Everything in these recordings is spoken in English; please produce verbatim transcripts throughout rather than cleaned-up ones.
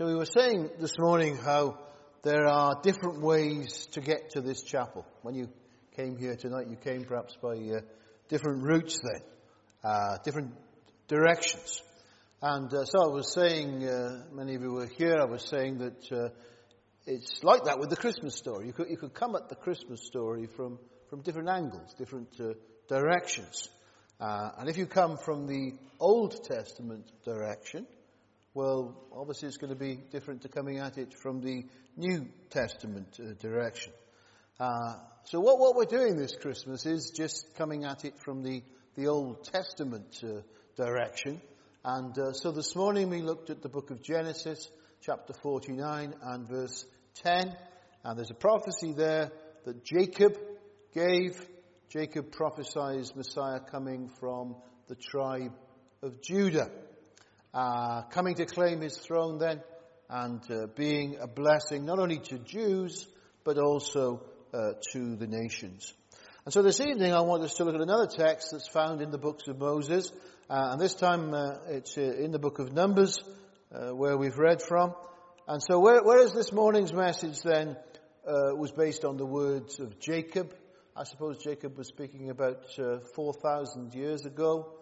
So we were saying this morning how there are different ways to get to this chapel. When you came here tonight, you came perhaps by uh, different routes then, uh, different directions. And uh, so I was saying, uh, many of you were here, I was saying that uh, it's like that with the Christmas story. You could, you could come at the Christmas story from, from different angles, different uh, directions. Uh, and if you come from the Old Testament direction, well, obviously it's going to be different to coming at it from the New Testament uh, direction. Uh, so what, what we're doing this Christmas is just coming at it from the, the Old Testament uh, direction. And uh, so this morning we looked at the book of Genesis, chapter forty-nine and verse ten. And there's a prophecy there that Jacob gave. Jacob prophesies Messiah coming from the tribe of Judah. Uh, coming to claim his throne then, and uh, being a blessing not only to Jews, but also uh, to the nations. And so this evening I want us to look at another text that's found in the books of Moses, uh, and this time uh, it's uh, in the book of Numbers, uh, where we've read from. And so where, whereas this morning's message then uh, was based on the words of Jacob, I suppose Jacob was speaking about uh, four thousand years ago,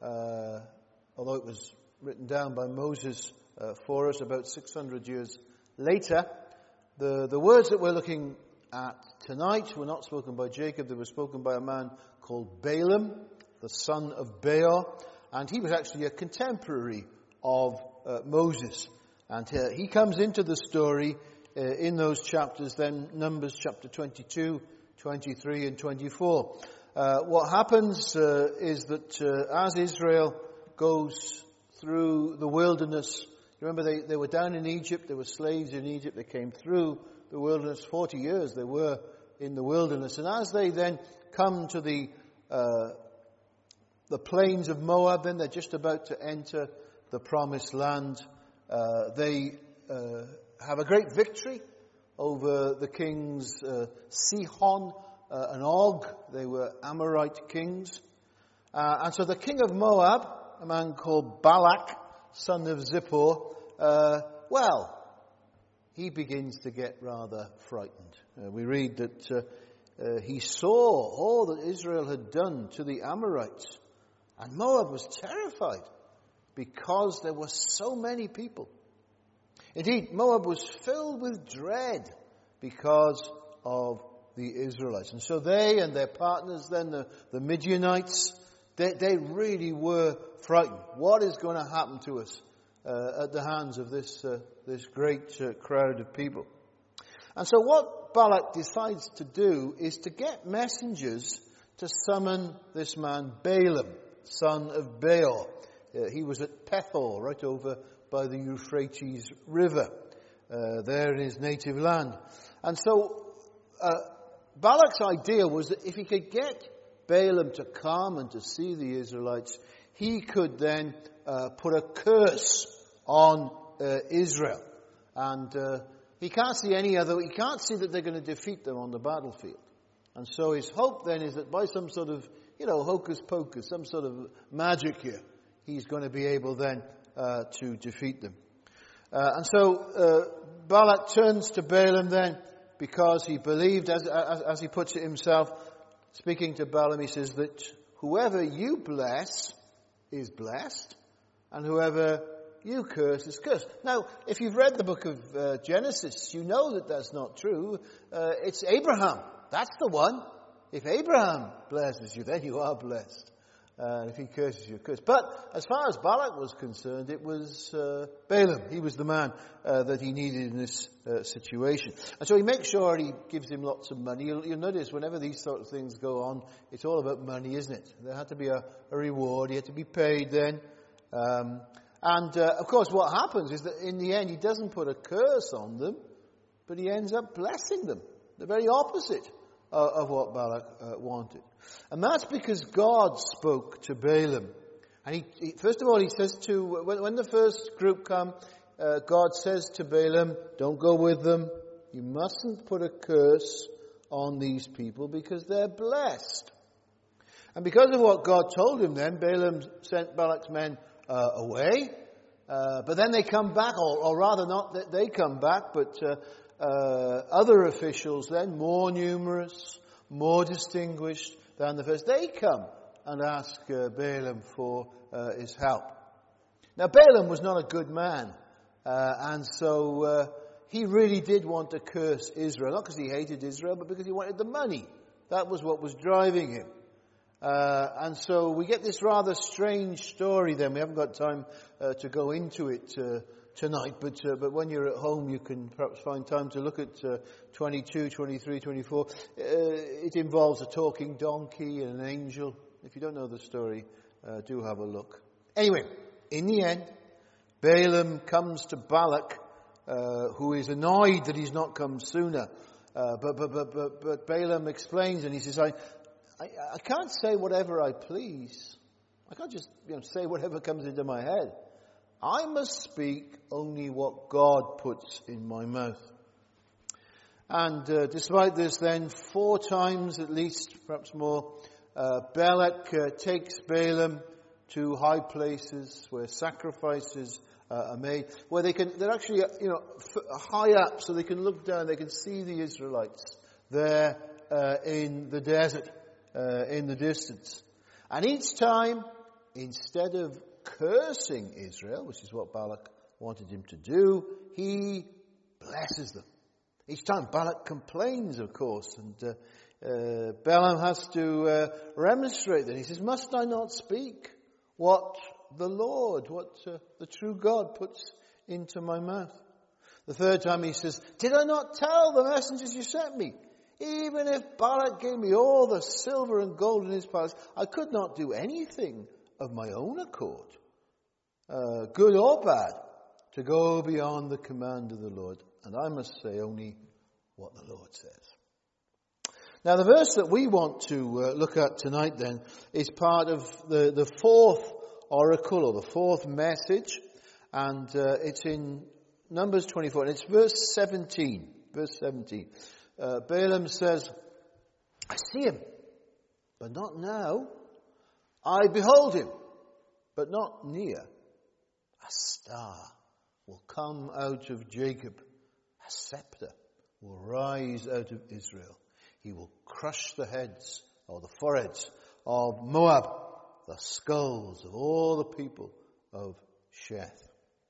uh, although it was written down by Moses uh, for us about six hundred years later. The, the words that we're looking at tonight were not spoken by Jacob. They were spoken by a man called Balaam, the son of Beor, and he was actually a contemporary of uh, Moses. And uh, he comes into the story uh, in those chapters then, Numbers chapter twenty-two, twenty-three and twenty-four. Uh, what happens uh, is that uh, as Israel goes through the wilderness. Remember, they, they were down in Egypt. They were slaves in Egypt. They came through the wilderness. Forty years they were in the wilderness. And as they then come to the uh, the plains of Moab, then they're just about to enter the promised land. Uh, they uh, have a great victory over the kings uh, Sihon uh, and Og. They were Amorite kings. Uh, and so the king of Moab, a man called Balak, son of Zippor, uh, well, he begins to get rather frightened. Uh, we read that uh, uh, he saw all that Israel had done to the Amorites, and Moab was terrified because there were so many people. Indeed, Moab was filled with dread because of the Israelites. And so they and their partners then, the, the Midianites, They, they really were frightened. What is going to happen to us uh, at the hands of this uh, this great uh, crowd of people? And so what Balak decides to do is to get messengers to summon this man Balaam, son of Beor. Uh, he was at Pethor, right over by the Euphrates River, uh, there in his native land. And so uh, Balak's idea was that if he could get Balaam to come and to see the Israelites, he could then uh, put a curse on uh, Israel. And uh, he can't see any other, he can't see that they're going to defeat them on the battlefield. And so his hope then is that by some sort of, you know, hocus pocus, some sort of magic here, he's going to be able then uh, to defeat them. Uh, and so uh, Balak turns to Balaam then because he believed, as, as, as he puts it himself, speaking to Balaam, he says that whoever you bless is blessed, and whoever you curse is cursed. Now, if you've read the book of uh, Genesis, you know that that's not true. Uh, it's Abraham. That's the one. If Abraham blesses you, then you are blessed. Uh, and if he curses you, cursed. But as far as Balak was concerned, it was uh, Balaam. He was the man uh, that he needed in this uh, situation. And so he makes sure he gives him lots of money. You'll, you'll notice whenever these sort of things go on, it's all about money, isn't it? There had to be a, a reward. He had to be paid then. Um, and uh, of course what happens is that in the end he doesn't put a curse on them, but he ends up blessing them. The very opposite uh, of what Balak uh, wanted. And that's because God spoke to Balaam. And he, he first of all, he says to, when, when the first group come, uh, God says to Balaam, don't go with them. You mustn't put a curse on these people because they're blessed. And because of what God told him then, Balaam sent Balak's men uh, away. Uh, but then they come back, or, or rather not that they come back, but uh, uh, other officials then, more numerous, more distinguished than the first, they come and ask uh, Balaam for uh, his help. Now Balaam was not a good man, uh, and so uh, he really did want to curse Israel, not because he hated Israel, but because he wanted the money. That was what was driving him. Uh, and so we get this rather strange story then. We haven't got time uh, to go into it uh, tonight, but uh, but when you're at home you can perhaps find time to look at uh, twenty-two, twenty-three, twenty-four. Uh, it involves a talking donkey and an angel. If you don't know the story, uh, do have a look. Anyway, in the end, Balaam comes to Balak, uh, who is annoyed that he's not come sooner. Uh, but, but, but, but, but Balaam explains, and he says, I, I, I can't say whatever I please. I can't just you know, say whatever comes into my head. I must speak only what God puts in my mouth. And uh, despite this then, four times at least, perhaps more, uh, Balak uh, takes Balaam to high places where sacrifices uh, are made, where they can, they're actually, you know, f- high up so they can look down, they can see the Israelites there uh, in the desert. Uh, in the distance. And each time, instead of cursing Israel, which is what Balak wanted him to do, he blesses them. Each time Balak complains, of course, and uh, uh, Balaam has to uh, remonstrate that. He says, must I not speak what the Lord, what uh, the true God puts into my mouth? The third time he says, did I not tell the messengers you sent me? Even if Balak gave me all the silver and gold in his palace, I could not do anything of my own accord, uh, good or bad, to go beyond the command of the Lord. And I must say only what the Lord says. Now the verse that we want to uh, look at tonight then is part of the, the fourth oracle, or the fourth message. And uh, it's in Numbers twenty-four, and it's verse seventeen. Verse seventeen. Uh, Balaam says, I see him, but not now. I behold him, but not near. A star will come out of Jacob. A scepter will rise out of Israel. He will crush the heads, or the foreheads, of Moab, the skulls of all the people of Sheth.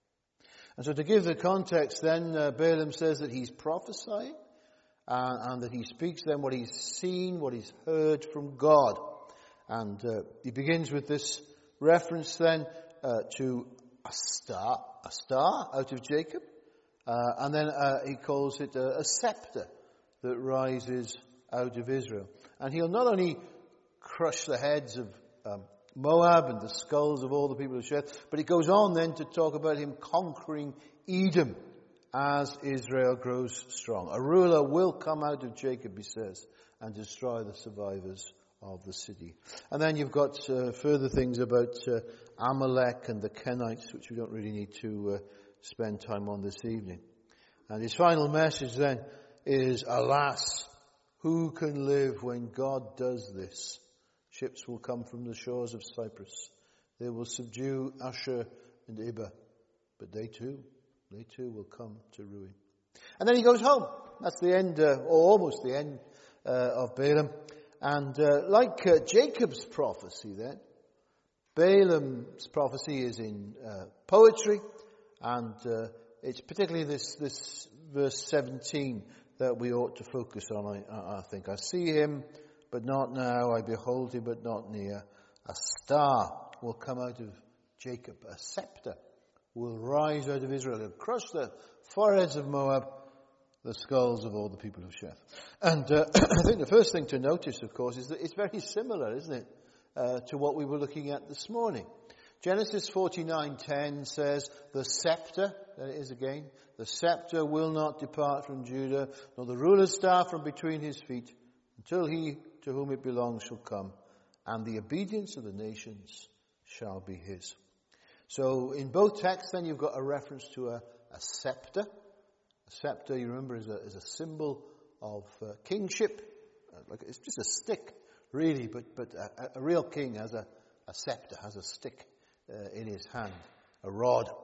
And so to give the context then, uh, Balaam says that he's prophesying. Uh, and that he speaks then what he's seen, what he's heard from God. And uh, he begins with this reference then uh, to a star, a star out of Jacob. Uh, and then uh, he calls it a, a scepter that rises out of Israel. And he'll not only crush the heads of um, Moab and the skulls of all the people of Sheth, but he goes on then to talk about him conquering Edom as Israel grows strong. A ruler will come out of Jacob, he says, and destroy the survivors of the city. And then you've got uh, further things about uh, Amalek and the Kenites, which we don't really need to uh, spend time on this evening. And his final message then is, alas, who can live when God does this? Ships will come from the shores of Cyprus. They will subdue Asher and Ibah, but they too They too will come to ruin. And then he goes home. That's the end, uh, or almost the end uh, of Balaam. And uh, like uh, Jacob's prophecy then, Balaam's prophecy is in uh, poetry. And uh, it's particularly this, this verse seventeen that we ought to focus on, I, I think. I see him, but not now. I behold him, but not near. A star will come out of Jacob, a scepter will rise out of Israel and crush the foreheads of Moab, the skulls of all the people of Sheth. And uh, I think the first thing to notice, of course, is that it's very similar, isn't it, uh, to what we were looking at this morning. Genesis forty-nine ten says, the scepter, there it is again, the scepter will not depart from Judah, nor the ruler's staff from between his feet, until he to whom it belongs shall come, and the obedience of the nations shall be his. So in both texts then you've got a reference to a, a scepter. A scepter, you remember, is a, is a symbol of uh, kingship. Uh, like it's just a stick, really, but, but a, a real king has a, a scepter, has a stick uh, in his hand, a rod.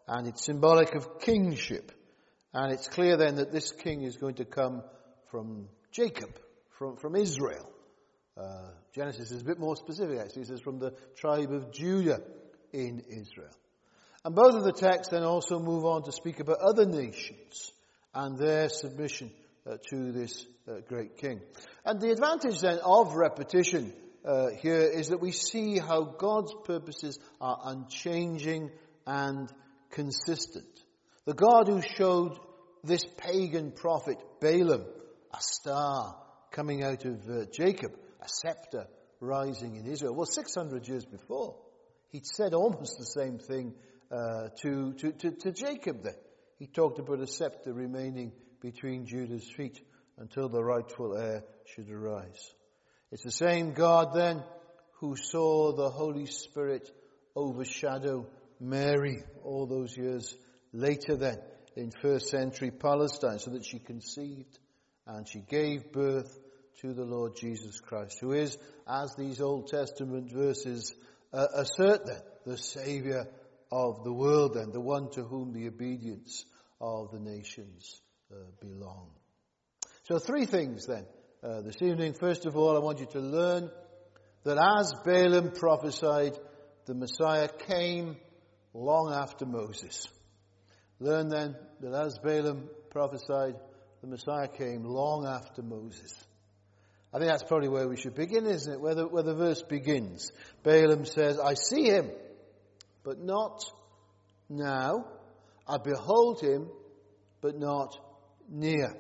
And it's symbolic of kingship. And it's clear then that this king is going to come from Jacob, from, from Israel. Uh, Genesis is a bit more specific actually. It says from the tribe of Judah in Israel. And both of the texts then also move on to speak about other nations and their submission uh, to this uh, great king. And the advantage then of repetition uh, here is that we see how God's purposes are unchanging and consistent. The God who showed this pagan prophet Balaam a star coming out of uh, Jacob, a scepter rising in Israel. Well, six hundred years before, he'd said almost the same thing uh, to, to, to, to Jacob then. He talked about a scepter remaining between Judah's feet until the rightful heir should arise. It's the same God then who saw the Holy Spirit overshadow Mary all those years later then in first century Palestine, so that she conceived and she gave birth to the Lord Jesus Christ, who is, as these Old Testament verses uh, assert then, the Saviour of the world then, the one to whom the obedience of the nations uh, belong. So three things then uh, this evening. First of all, I want you to learn that as Balaam prophesied, the Messiah came long after Moses. Learn then that as Balaam prophesied, the Messiah came long after Moses. I think that's probably where we should begin, isn't it? Where the, where the verse begins. Balaam says, I see him, but not now. I behold him, but not near.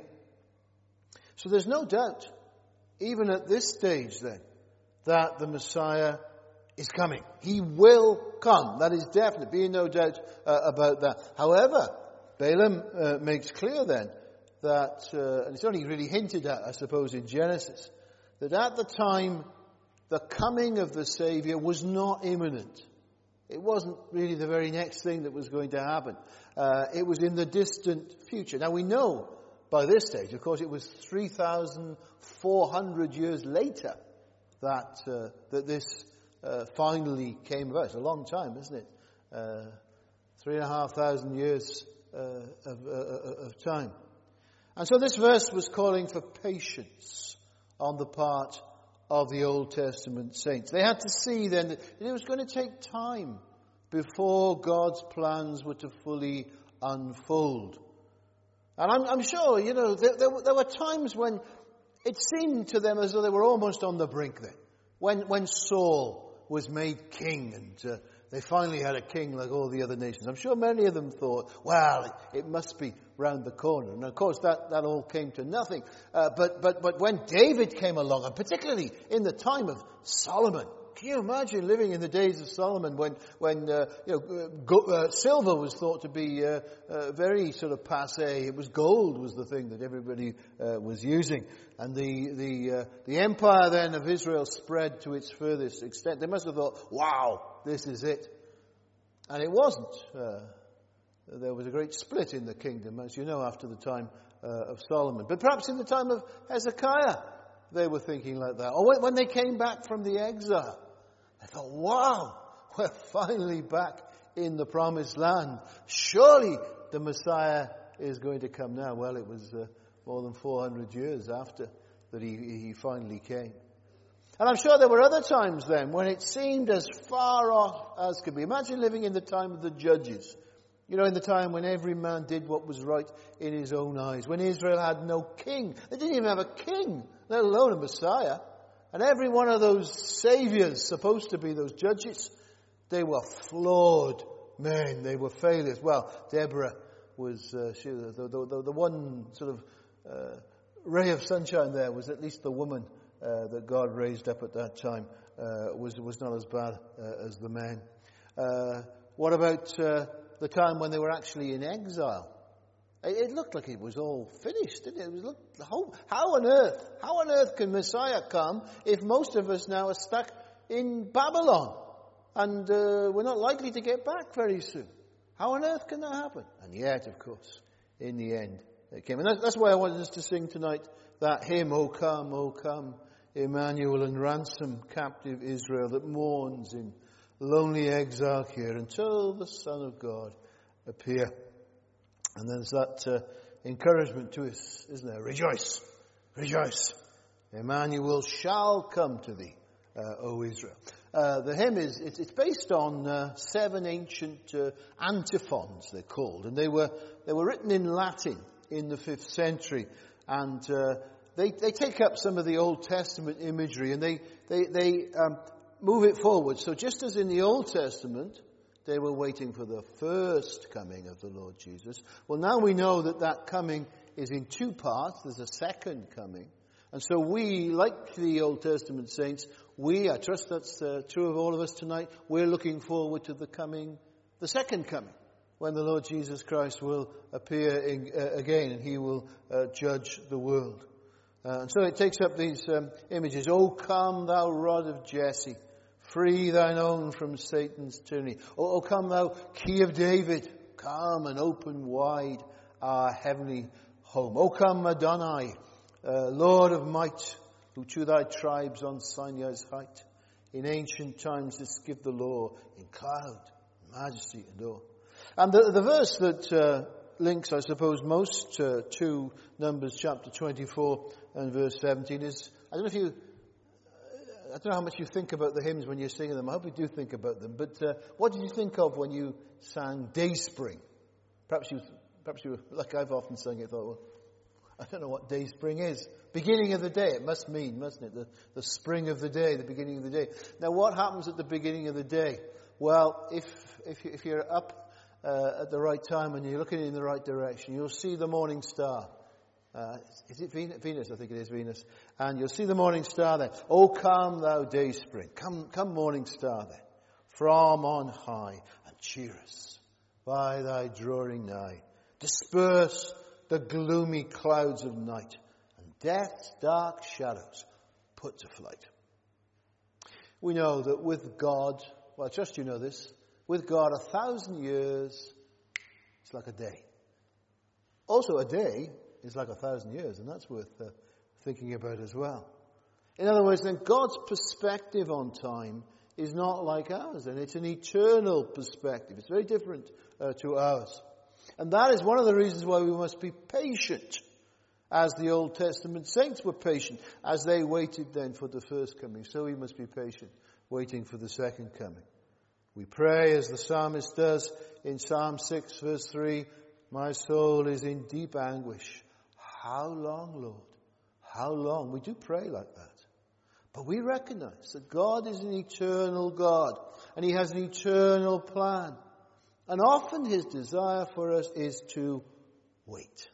So there's no doubt, even at this stage then, that the Messiah is coming. He will come. That is definite. Be in no doubt uh, about that. However, Balaam uh, makes clear then that, uh, and it's only really hinted at, I suppose, in Genesis, that at the time, the coming of the Saviour was not imminent. It wasn't really the very next thing that was going to happen. Uh, it was in the distant future. Now we know by this stage, of course, it was three thousand four hundred years later that uh, that this uh, finally came about. It's a long time, isn't it? Uh, three and a half thousand years uh, of, uh, of time. And so this verse was calling for patience on the part of the Old Testament saints. They had to see then that it was going to take time before God's plans were to fully unfold. And I'm, I'm sure, you know, there, there, there were times when it seemed to them as though they were almost on the brink then. When, when Saul was made king and uh, they finally had a king like all the other nations. I'm sure many of them thought, well, it, it must be round the corner. And of course that, that all came to nothing. Uh, but, but, but when David came along, and particularly in the time of Solomon, can you imagine living in the days of Solomon when, when uh, you know, go, uh, silver was thought to be uh, uh, very sort of passé. It was gold was the thing that everybody uh, was using. And the the uh, the empire then of Israel spread to its furthest extent. They must have thought, wow, this is it. And it wasn't. Uh, there was a great split in the kingdom, as you know, after the time uh, of Solomon. But perhaps in the time of Hezekiah, they were thinking like that. Or when, when they came back from the exile, I thought, wow, we're finally back in the promised land. Surely the Messiah is going to come now. Well, it was uh, more than four hundred years after that he, he finally came. And I'm sure there were other times then when it seemed as far off as could be. Imagine living in the time of the judges. You know, in the time when every man did what was right in his own eyes. When Israel had no king. They didn't even have a king, let alone a Messiah. And every one of those saviors, supposed to be those judges, they were flawed men. They were failures. Well, Deborah was uh, she, the, the, the, the one sort of uh, ray of sunshine there was at least the woman uh, that God raised up at that time uh, was, was not as bad uh, as the men. Uh, what about uh, the time when they were actually in exile? It looked like it was all finished, didn't it? It was, look, how, how on earth, how on earth can Messiah come if most of us now are stuck in Babylon and uh, we're not likely to get back very soon? How on earth can that happen? And yet, of course, in the end, it came. And that, that's why I wanted us to sing tonight that hymn, O come, O come, Emmanuel, and ransom captive Israel that mourns in lonely exile here until the Son of God appear. And there's that uh, encouragement to us, isn't there? Rejoice, rejoice. Emmanuel shall come to thee, uh, O Israel. Uh, the hymn is, it's, it's based on uh, seven ancient uh, antiphons, they're called. And they were, they were written in Latin in the fifth century. And uh, they, they take up some of the Old Testament imagery and they, they, they um, move it forward. So just as in the Old Testament, they were waiting for the first coming of the Lord Jesus. Well, now we know that that coming is in two parts. There's a second coming. And so we, like the Old Testament saints, we, I trust that's uh, true of all of us tonight, we're looking forward to the coming, the second coming, when the Lord Jesus Christ will appear in, uh, again and he will uh, judge the world. Uh, and so it takes up these um, images. O come, thou rod of Jesse, free thine own from Satan's tyranny. O, o come, thou key of David, come and open wide our heavenly home. O come, Adonai, uh, Lord of might, who to thy tribes on Sinai's height, in ancient times didst give the law, in cloud, majesty, and awe. And the, the verse that uh, links, I suppose, most uh, to Numbers chapter twenty-four and verse seventeen is, I don't know if you, I don't know how much you think about the hymns when you're singing them. I hope you do think about them. But uh, what did you think of when you sang Dayspring? Perhaps you, perhaps you were, like I've often sung it, thought, well, I don't know what Dayspring is. Beginning of the day, it must mean, mustn't it? The, the spring of the day, the beginning of the day. Now, what happens at the beginning of the day? Well, if if, you, if you're up uh, at the right time and you're looking in the right direction, you'll see the morning star. Uh, is it Venus? Venus? I think it is Venus. And you'll see the morning star there. O come, thou dayspring. Come, come, morning star there. From on high, and cheer us by thy drawing nigh. Disperse the gloomy clouds of night, and death's dark shadows put to flight. We know that with God, well, I trust you know this, with God a thousand years is like a day. Also a day is like a thousand years, and that's worth uh, thinking about as well. In other words, then God's perspective on time is not like ours, and it's an eternal perspective. It's very different uh, to ours. And that is one of the reasons why we must be patient, as the Old Testament saints were patient, as they waited then for the first coming. So we must be patient, waiting for the second coming. We pray as the psalmist does in Psalm six verse three, my soul is in deep anguish. How long, Lord? How long? We do pray like that. But we recognize that God is an eternal God, and he has an eternal plan. And often his desire for us is to wait.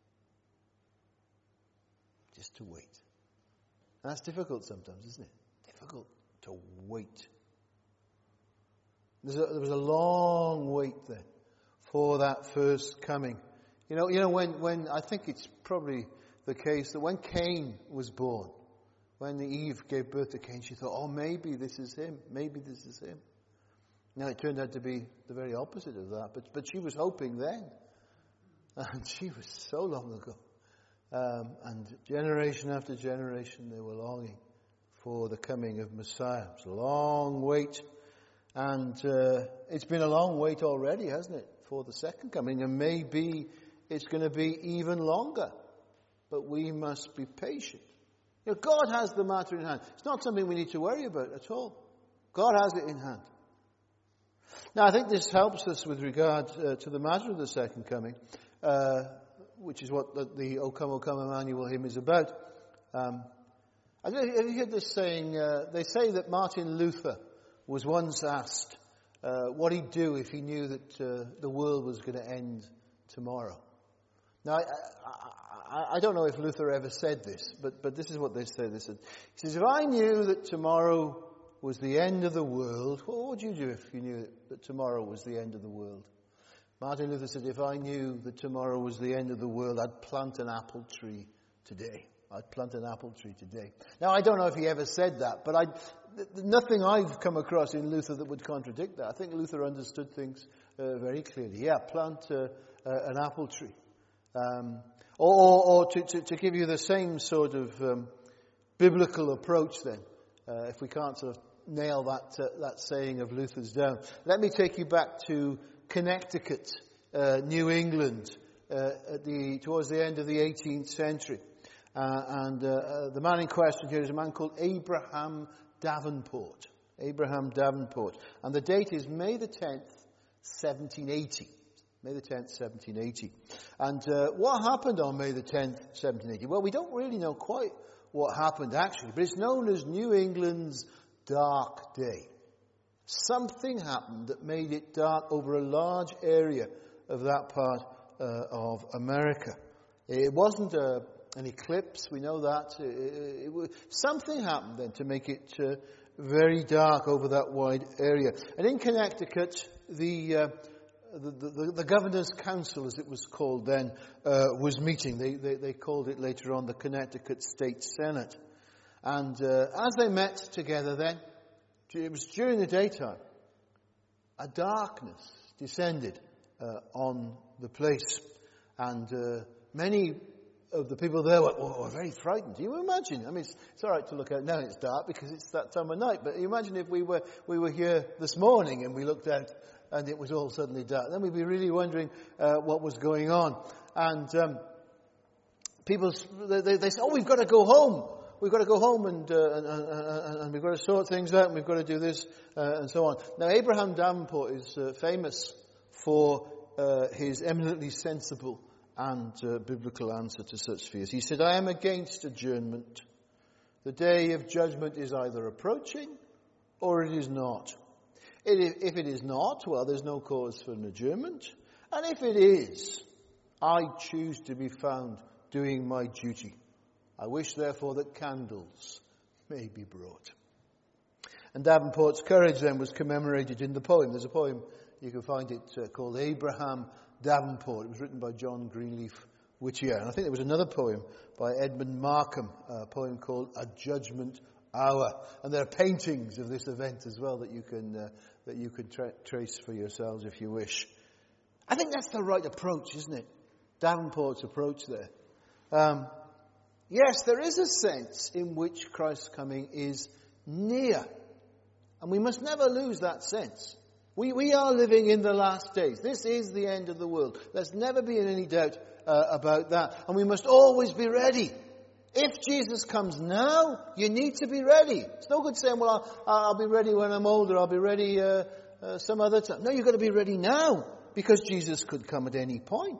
Just to wait. And that's difficult sometimes, isn't it? Difficult to wait. There's a, there was a long wait then for that first coming. You know, you know when, when I think it's probably the case that when Cain was born, when Eve gave birth to Cain, she thought, oh, maybe this is him. Maybe this is him. Now, it turned out to be the very opposite of that, but but she was hoping then. And she was so long ago. Um, and generation after generation, they were longing for the coming of Messiah. It's a long wait. And uh, it's been a long wait already, hasn't it, for the second coming. And maybe it's going to be even longer. But we must be patient. You know, God has the matter in hand. It's not something we need to worry about at all. God has it in hand. Now, I think this helps us with regard uh, to the matter of the second coming, uh, which is what the, the O Come, O Come, Emmanuel hymn is about. Um, I don't know, have you heard this saying? Uh, they say that Martin Luther was once asked uh, what he'd do if he knew that uh, the world was going to end tomorrow. Now, I, I, I don't know if Luther ever said this, but, but this is what they say. They said, he says, if I knew that tomorrow was the end of the world, what would you do if you knew that tomorrow was the end of the world? Martin Luther said, if I knew that tomorrow was the end of the world, I'd plant an apple tree today. I'd plant an apple tree today. Now, I don't know if he ever said that, but I, nothing I've come across in Luther that would contradict that. I think Luther understood things uh, very clearly. Yeah, plant uh, uh, an apple tree. Um, or or, or to, to, to give you the same sort of um, biblical approach then, uh, if we can't sort of nail that uh, that saying of Luther's down. Let me take you back to Connecticut uh, New England uh, at the, towards the end of the eighteenth century. Uh, and uh, uh, the man in question here is a man called Abraham Davenport. Abraham Davenport. And the date is May the tenth, seventeen eighty. May the tenth, seventeen eighty. And uh, what happened on May the tenth, seventeen eighty? Well, we don't really know quite what happened actually, but it's known as New England's Dark Day. Something happened that made it dark over a large area of that part uh, of America. It wasn't a, an eclipse, we know that. It, it, it was, something happened then to make it uh, very dark over that wide area. And in Connecticut, the... Uh, The, the, the Governor's Council, as it was called then, uh, was meeting. They, they, they called it later on the Connecticut State Senate. And uh, as they met together then, it was during the daytime, a darkness descended uh, on the place. And uh, many of the people there were, were very frightened. You imagine? I mean, it's, it's all right to look out now, it's dark because it's that time of night. But you imagine if we were we were here this morning and we looked out and it was all suddenly dark. Then we'd be really wondering uh, what was going on. And um, people, they, they, they say, oh, we've got to go home. We've got to go home and, uh, and, and, and we've got to sort things out and we've got to do this uh, and so on. Now, Abraham Davenport is uh, famous for uh, his eminently sensible and uh, biblical answer to such fears. He said, I am against adjournment. The day of judgment is either approaching or it is not. If it is not, well, there's no cause for an adjournment. And if it is, I choose to be found doing my duty. I wish, therefore, that candles may be brought. And Davenport's courage then was commemorated in the poem. There's a poem, you can find it, uh, called Abraham Davenport. It was written by John Greenleaf Whittier. And I think there was another poem by Edmund Markham, a poem called A Judgment Hour. And there are paintings of this event as well that you can uh, that you can tra- trace for yourselves if you wish. I think that's the right approach, isn't it? Davenport's approach there. Um, yes, there is a sense in which Christ's coming is near. And we must never lose that sense. We, we are living in the last days. This is the end of the world. There's never been any doubt uh, about that. And we must always be ready. If Jesus comes now, you need to be ready. It's no good saying, well, I'll, I'll be ready when I'm older, I'll be ready uh, uh, some other time. No, you've got to be ready now, because Jesus could come at any point.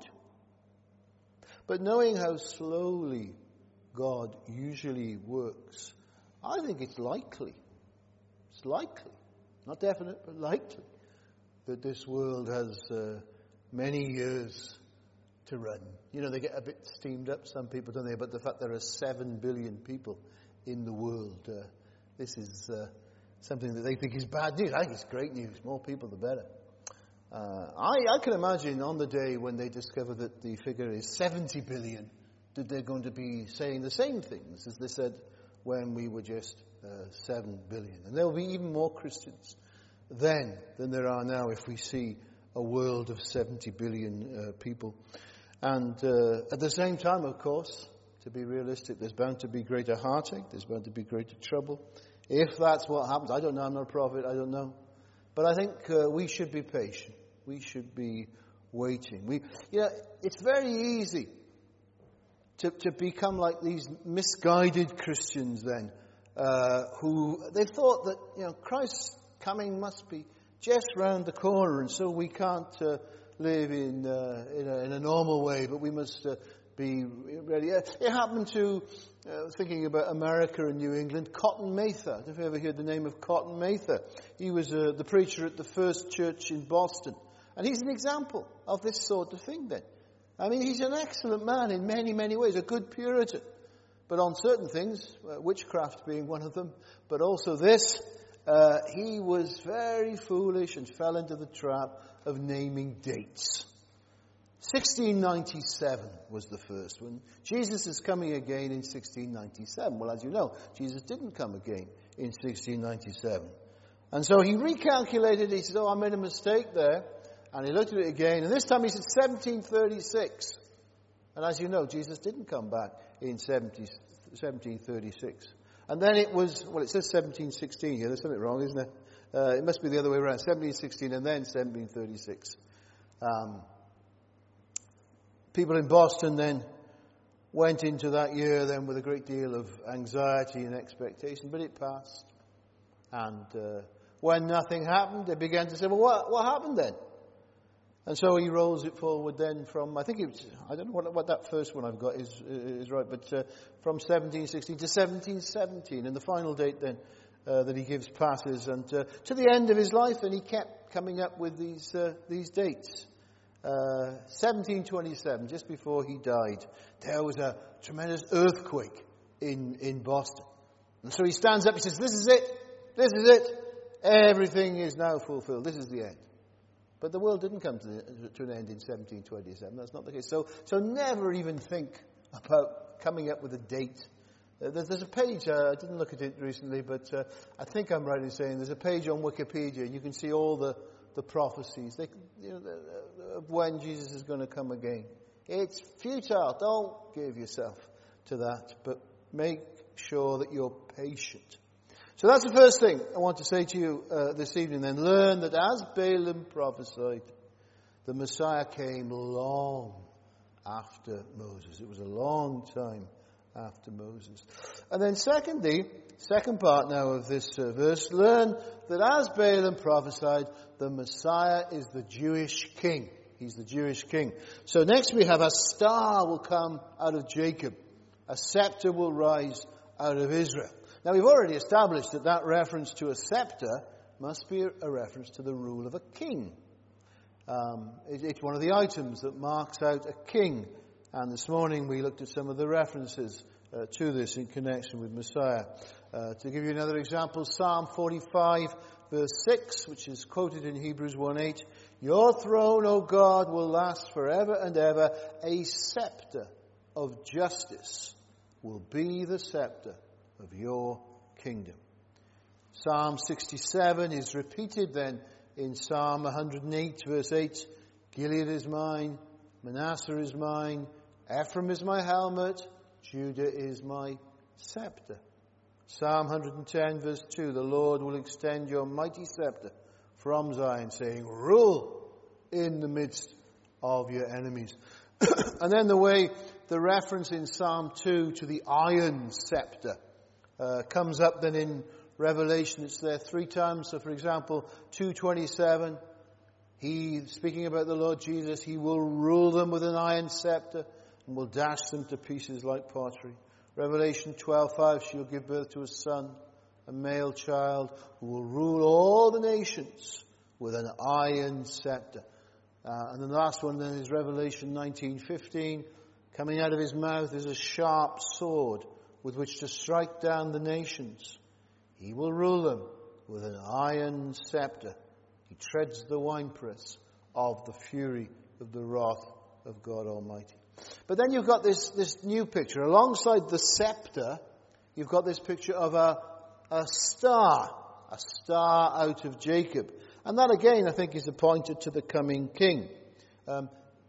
But knowing how slowly God usually works, I think it's likely, it's likely, not definite, but likely, that this world has uh, many years to run. You know, they get a bit steamed up, some people, don't they, about the fact there are seven billion people in the world. Uh, this is uh, something that they think is bad news. I think it's great news. More people, the better. Uh, I, I can imagine on the day when they discover that the figure is seventy billion, that they're going to be saying the same things as they said when we were just uh, seven billion. And there will be even more Christians then than there are now if we see a world of seventy billion uh, people. And uh, at the same time, of course, to be realistic, there's bound to be greater heartache, there's bound to be greater trouble. If that's what happens, I don't know, I'm not a prophet, I don't know. But I think uh, we should be patient. We should be waiting. We, you know, it's very easy to, to become like these misguided Christians then, uh, who, they thought that, you know, Christ's coming must be just round the corner, and so we can't uh, live in uh, in, a, in a normal way, but we must uh, be ready. It happened to, uh, thinking about America and New England, Cotton Mather. Have you ever heard the name of Cotton Mather? He was uh, the preacher at the First Church in Boston. And he's an example of this sort of thing then. I mean, he's an excellent man in many, many ways, a good Puritan. But on certain things, uh, witchcraft being one of them, but also this, uh, he was very foolish and fell into the trap of naming dates. sixteen ninety-seven was the first one. Jesus is coming again in sixteen ninety-seven. Well, as you know, Jesus didn't come again in sixteen ninety-seven. And so he recalculated. He said, oh, I made a mistake there. And he looked at it again. And this time he said seventeen thirty-six. And as you know, Jesus didn't come back in seventeen thirty-six. And then it was, well, it says seventeen sixteen here. There's something wrong, isn't there? Uh, it must be the other way around. seventeen sixteen and then seventeen thirty-six. Um, people in Boston then went into that year then with a great deal of anxiety and expectation, but it passed. And uh, when nothing happened, they began to say, well, what, what happened then? And so he rolls it forward then from, I think it's, I don't know what, what that first one I've got is is right, but uh, from seventeen sixteen to seventeen seventeen, and the final date then uh, that he gives passes, and uh, to the end of his life, and he kept coming up with these uh, these dates. Uh, seventeen twenty-seven, just before he died, there was a tremendous earthquake in, in Boston. And so he stands up, he says, this is it, this is it, everything is now fulfilled, this is the end. But the world didn't come to, the, to an end in seventeen twenty-seven. That's not the case. So, so never even think about coming up with a date. Uh, there's, there's a page, uh, I didn't look at it recently, but uh, I think I'm right in saying there's a page on Wikipedia. You can see all the, the prophecies they, you know, the, of when Jesus is going to come again. It's futile. Don't give yourself to that, but make sure that you're patient. So that's the first thing I want to say to you uh, this evening then. Learn that as Balaam prophesied, the Messiah came long after Moses. It was a long time after Moses. And then secondly, second part now of this uh, verse, learn that as Balaam prophesied, the Messiah is the Jewish king. He's the Jewish king. So next we have a star will come out of Jacob. A scepter will rise out of Israel. Now, we've already established that that reference to a scepter must be a reference to the rule of a king. Um, it, it's one of the items that marks out a king. And this morning we looked at some of the references uh, to this in connection with Messiah. Uh, to give you another example, Psalm forty-five, verse six, which is quoted in Hebrews one eight. Your throne, O God, will last forever and ever. A scepter of justice will be the scepter of your kingdom. Psalm sixty-seven is repeated then in Psalm one hundred eight, verse eight. Gilead is mine, Manasseh is mine, Ephraim is my helmet, Judah is my scepter. Psalm one hundred ten, verse two. The Lord will extend your mighty scepter from Zion, saying, rule in the midst of your enemies. And then the way the reference in Psalm two to the iron scepter Uh, comes up then in Revelation. It's there three times. So, for example, two twenty-seven, he, speaking about the Lord Jesus, he will rule them with an iron scepter and will dash them to pieces like pottery. Revelation twelve five, she'll give birth to a son, a male child, who will rule all the nations with an iron scepter. Uh, and then the last one then is Revelation nineteen fifteen. Coming out of his mouth is a sharp sword with which to strike down the nations. He will rule them with an iron scepter. He treads the winepress of the fury of the wrath of God Almighty. But then you've got this, this new picture. Alongside the scepter, you've got this picture of a, a star. A star out of Jacob. And that again, I think, is appointed to the coming king. Um,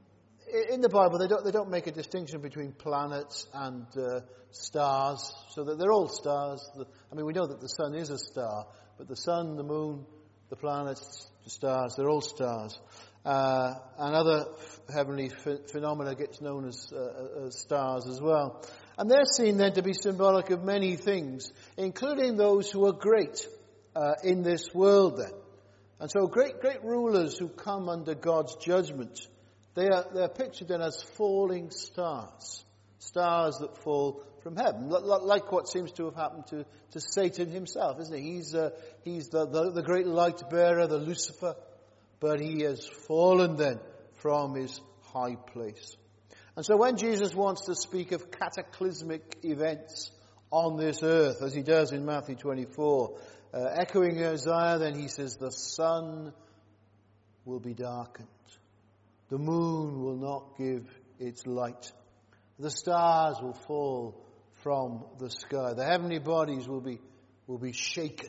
In the Bible, they don't, they don't make a distinction between planets and uh, stars, so that they're all stars. I mean, we know that the sun is a star, but the sun, the moon, the planets, the stars, they're all stars. Uh, and other f- heavenly ph- phenomena gets known as, uh, as stars as well. And they're seen then to be symbolic of many things, including those who are great uh, in this world then. And so great, great rulers who come under God's judgment, They are, they are pictured then as falling stars. Stars that fall from heaven. Like what seems to have happened to, to Satan himself, isn't he? He's, uh, he's the, the, the great light bearer, the Lucifer. But he has fallen then from his high place. And so when Jesus wants to speak of cataclysmic events on this earth, as he does in Matthew twenty-four, uh, echoing Isaiah, then he says, the sun will be darkened. The moon will not give its light. The stars will fall from the sky. The heavenly bodies will be will be shaken.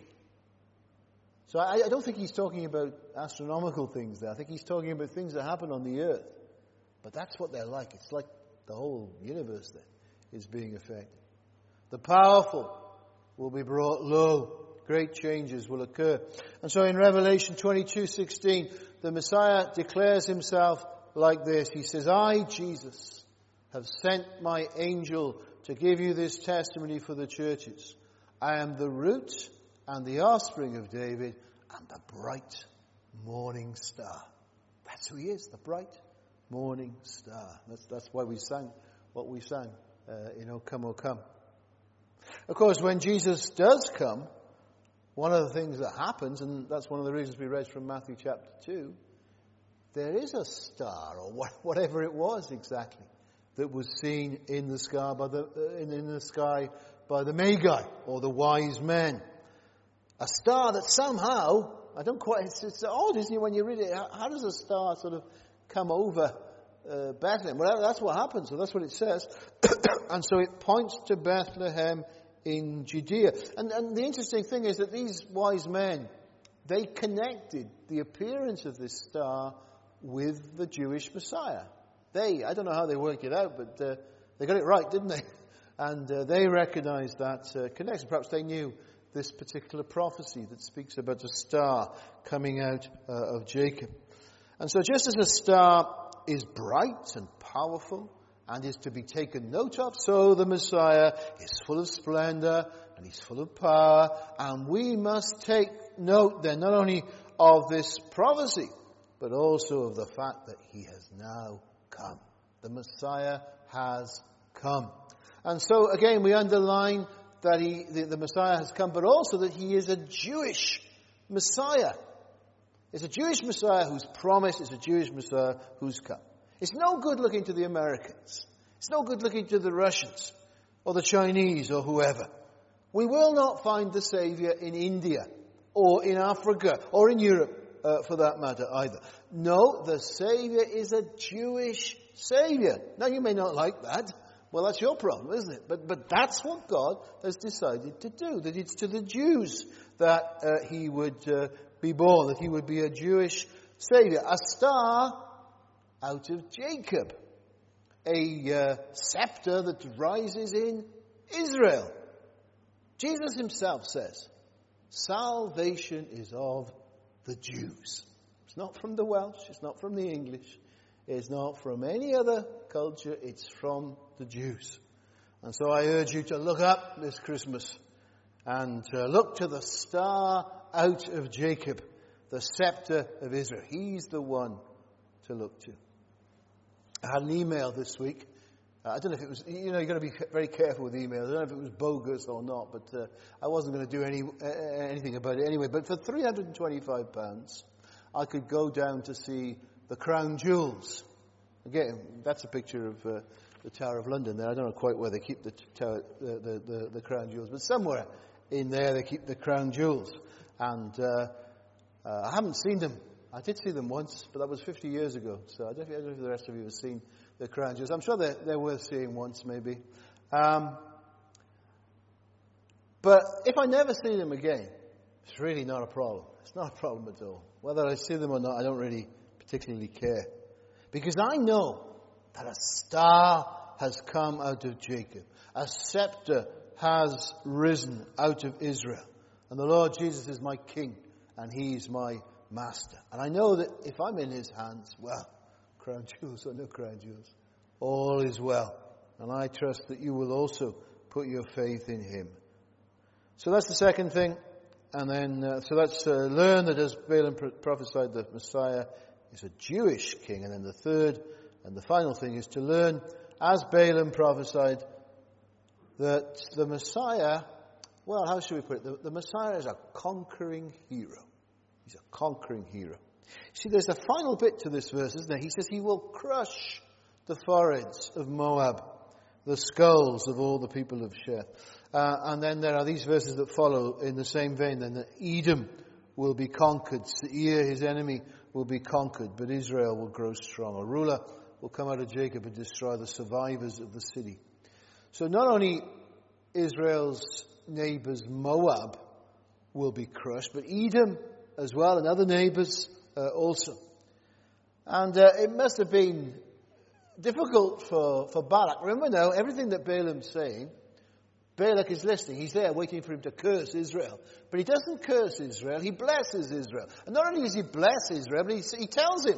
So I, I don't think he's talking about astronomical things there. I think he's talking about things that happen on the earth. But that's what they're like. It's like the whole universe that is being affected. The powerful will be brought low. Great changes will occur. And so in Revelation twenty-two sixteen, the Messiah declares himself like this. He says, I, Jesus, have sent my angel to give you this testimony for the churches. I am the root and the offspring of David and the bright morning star. That's who he is, the bright morning star. That's, that's why we sang what we sang, uh, you know, come, O come. Of course, when Jesus does come, one of the things that happens, and that's one of the reasons we read from Matthew chapter two, there is a star, or whatever it was exactly, that was seen in the sky by the uh, in, in the sky by the Magi, or the wise men. A star that somehow, I don't quite, it's, it's odd, isn't it, when you read it, how, how does a star sort of come over uh, Bethlehem? Well, that's what happens, so that's what it says. And so it points to Bethlehem in Judea. And, and the interesting thing is that these wise men, they connected the appearance of this star with the Jewish Messiah. They, I don't know how they worked it out, but uh, they got it right, didn't they? And uh, they recognized that uh, connection. Perhaps they knew this particular prophecy that speaks about a star coming out uh, of Jacob. And so just as a star is bright and powerful and is to be taken note of, so the Messiah is full of splendor and he's full of power. And we must take note then not only of this prophecy, but also of the fact that he has now come. The Messiah has come. And so again we underline that he, the, the Messiah has come, but also that he is a Jewish Messiah. It's a Jewish Messiah who's promised. It's a Jewish Messiah who's come. It's no good looking to the Americans. It's no good looking to the Russians or the Chinese or whoever. We will not find the Savior in India or in Africa or in Europe uh, for that matter either. No, the Savior is a Jewish Savior. Now you may not like that. Well, that's your problem, isn't it? But but that's what God has decided to do. That it's to the Jews that uh, he would uh, be born, that he would be a Jewish Savior. A star out of Jacob. A uh, scepter that rises in Israel. Jesus himself says, salvation is of the Jews. It's not from the Welsh, it's not from the English, it's not from any other culture, it's from the Jews. And so I urge you to look up this Christmas and uh, look to the star out of Jacob, the scepter of Israel. He's the one to look to. I had an email this week. Uh, I don't know if it was, you know, you've got to be very careful with emails. I don't know if it was bogus or not, but uh, I wasn't going to do any uh, anything about it anyway. But for three hundred twenty-five pounds, I could go down to see the Crown Jewels. Again, that's a picture of uh, the Tower of London there. I don't know quite where they keep the, tower, the, the, the, the Crown Jewels, but somewhere in there they keep the Crown Jewels. And uh, uh, I haven't seen them. I did see them once, but that was fifty years ago. So I don't, I don't know if the rest of you have seen the Crown Jewels. I'm sure they're, they're worth seeing once, maybe. Um, but if I never see them again, it's really not a problem. It's not a problem at all. Whether I see them or not, I don't really particularly care. Because I know that a star has come out of Jacob. A scepter has risen out of Israel. And the Lord Jesus is my King, and He's my Master. And I know that if I'm in His hands, well, crown jewels or no crown jewels, all is well. And I trust that you will also put your faith in Him. So that's the second thing. And then, uh, so let's uh, learn that as Balaam prophesied, the Messiah is a Jewish king. And then the third and the final thing is to learn, as Balaam prophesied, that the Messiah, well, how should we put it? The, the Messiah is a conquering hero. He's a conquering hero. See, there's a final bit to this verse, isn't there? He says he will crush the foreheads of Moab, the skulls of all the people of Sheth. Uh, and then there are these verses that follow in the same vein, then that Edom will be conquered. Seir, his enemy, will be conquered, but Israel will grow strong. A ruler will come out of Jacob and destroy the survivors of the city. So not only Israel's neighbors, Moab, will be crushed, but Edom as well, and other neighbors uh, also. And uh, it must have been difficult for, for Balak. Remember now, everything that Balaam's saying, Balak is listening. He's there waiting for him to curse Israel. But he doesn't curse Israel, he blesses Israel. And not only does he bless Israel, but he, he tells him,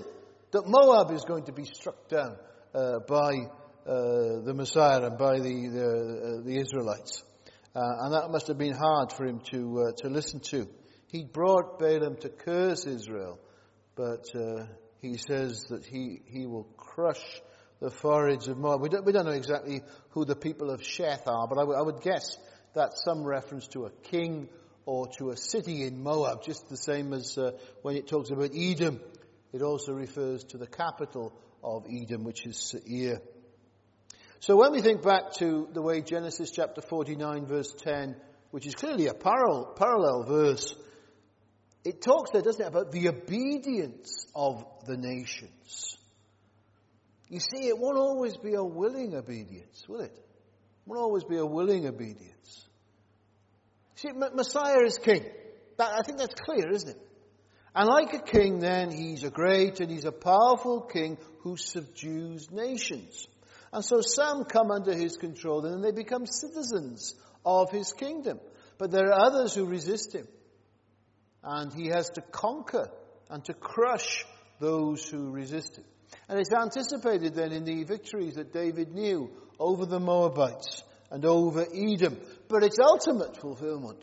that Moab is going to be struck down uh, by uh, the Messiah and by the, the, uh, the Israelites. Uh, and that must have been hard for him to uh, to listen to. He brought Balaam to curse Israel, but uh, he says that he, he will crush the foreheads of Moab. We don't, we don't know exactly who the people of Sheth are, but I, w- I would guess that's some reference to a king or to a city in Moab, just the same as uh, when it talks about Edom. It also refers to the capital of Edom, which is Seir. So when we think back to the way Genesis chapter forty-nine verse ten, which is clearly a parallel, parallel verse, it talks there, doesn't it, about the obedience of the nations. You see, it won't always be a willing obedience, will it? It won't always be a willing obedience. See, M- Messiah is king. That, I think that's clear, isn't it? And like a king then, he's a great and he's a powerful king who subdues nations. And so some come under his control and then they become citizens of his kingdom. But there are others who resist him. And he has to conquer and to crush those who resist him. And it's anticipated then in the victories that David knew over the Moabites and over Edom. But its ultimate fulfillment,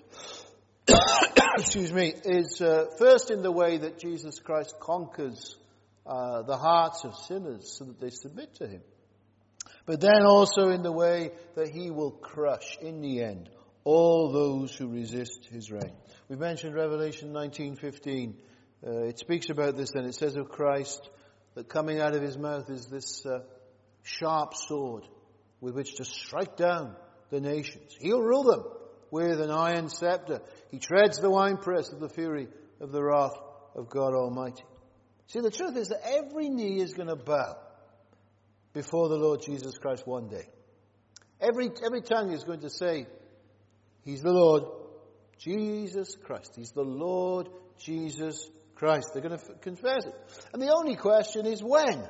excuse me, is uh, first in the way that Jesus Christ conquers uh, the hearts of sinners so that they submit to him. But then also in the way that he will crush, in the end, all those who resist his reign. We mentioned Revelation nineteen fifteen. Uh, it speaks about this, and it says of Christ that coming out of his mouth is this uh, sharp sword with which to strike down the nations. He'll rule them with an iron scepter. He treads the winepress of the fury of the wrath of God Almighty. See, the truth is that every knee is going to bow before the Lord Jesus Christ one day. Every, every tongue is going to say, he's the Lord Jesus Christ. He's the Lord Jesus Christ. They're going to f- confess it. And the only question is when.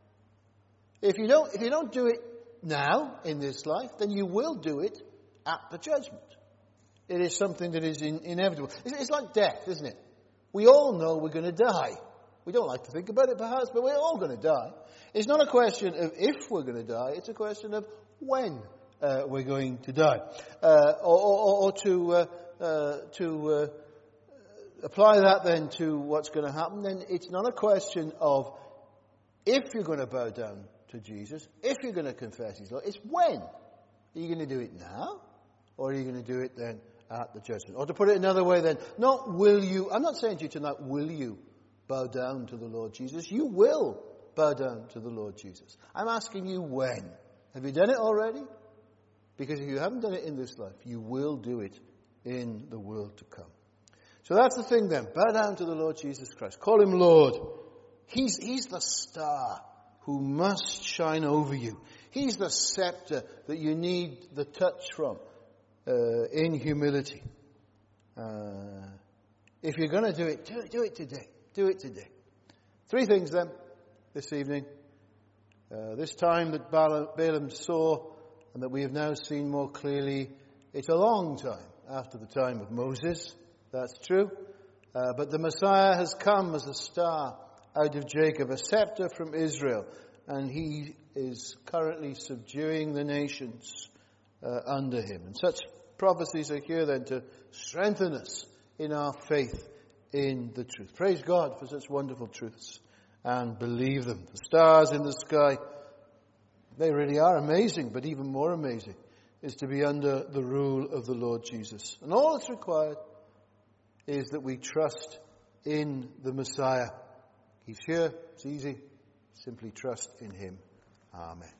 If you don't, if you don't do it now in this life, then you will do it at the judgment. It is something that is in, inevitable. It's, it's like death, isn't it? We all know we're going to die. We don't like to think about it perhaps, but we're all going to die. It's not a question of if we're going to die, it's a question of when uh, we're going to die. Uh, or, or, or to, uh, uh, to uh, apply that then to what's going to happen, then it's not a question of if you're going to bow down to Jesus, if you're going to confess his Lord, it's when. Are you going to do it now? Or are you going to do it then at the judgment? Or to put it another way then, not will you, I'm not saying to you tonight, will you bow down to the Lord Jesus? You will bow down to the Lord Jesus. I'm asking you when. Have you done it already? Because if you haven't done it in this life, you will do it in the world to come. So that's the thing then. Bow down to the Lord Jesus Christ. Call him Lord. He's, he's the star who must shine over you. He's the scepter that you need the touch from uh, in humility. Uh, if you're going to do it, do it, do it today. Do it today. Three things then this evening. Uh, this time that Balaam, Balaam saw and that we have now seen more clearly, it's a long time after the time of Moses. That's true. Uh, but the Messiah has come as a star out of Jacob, a scepter from Israel, and he is currently subduing the nations uh, under him. And such prophecies are here then to strengthen us in our faith in the truth. Praise God for such wonderful truths and believe them. The stars in the sky, they really are amazing, but even more amazing is to be under the rule of the Lord Jesus. And all that's required is that we trust in the Messiah. He's here. It's easy. Simply trust in him. Amen.